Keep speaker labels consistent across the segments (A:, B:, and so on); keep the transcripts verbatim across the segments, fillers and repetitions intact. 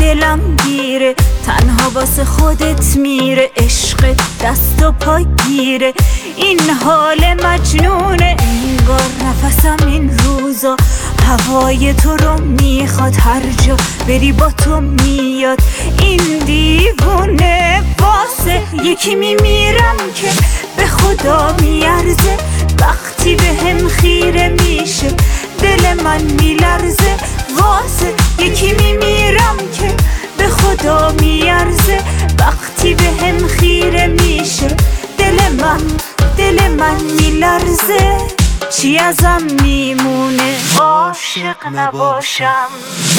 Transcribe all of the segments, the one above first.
A: دلم گیره، تنها واسه خودت میره، عشق دست و پا گیره. این حال مجنونه، انگار نفسم این روزا هوای تو رو میخواد، هر جا بری با تو میاد. این دیوونه واسه یکی میمیرم که به خدا میارزه، وقتی به هم خیره میشه دل من میلرزه. واسه یکی میمیرم که به خدا میارزه، وقتی به هم خیره میشه دل من دل من میلرزه. چی ازم میمونه عاشق نباشم؟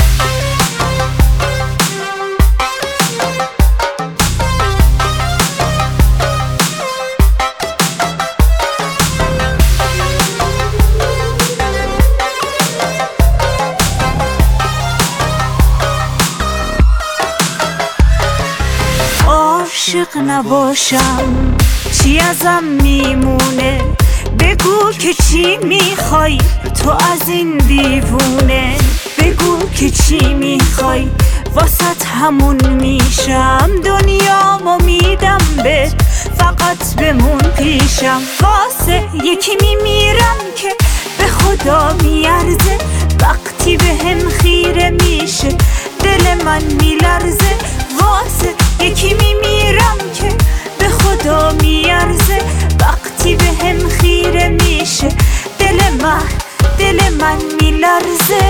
A: عاشق نباشم چی ازم میمونه؟ بگو که چی میخوای تو از این دیوونه، بگو که چی میخوای واسط همون میشم، دنیامو میدم بهت فقط بمون پیشم. واسه یکی میمیرم که به خدا میارزه، وقتی به هم خیره میشه دل من میلرزه. واسه یکی میمیرم که به خدا میارزه، وقتی به هم خیره میشه دل من دل من میلرزه.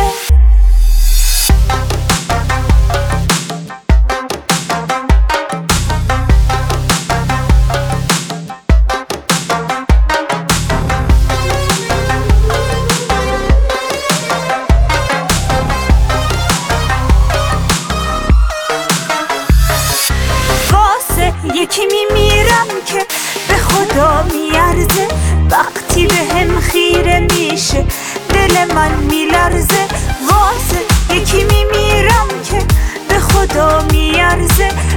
A: یکی میمیرم که به خدا میارزه، وقتی به هم خیره میشه دل من میلرزه. واسه یکی میمیرم که به خدا میارزه،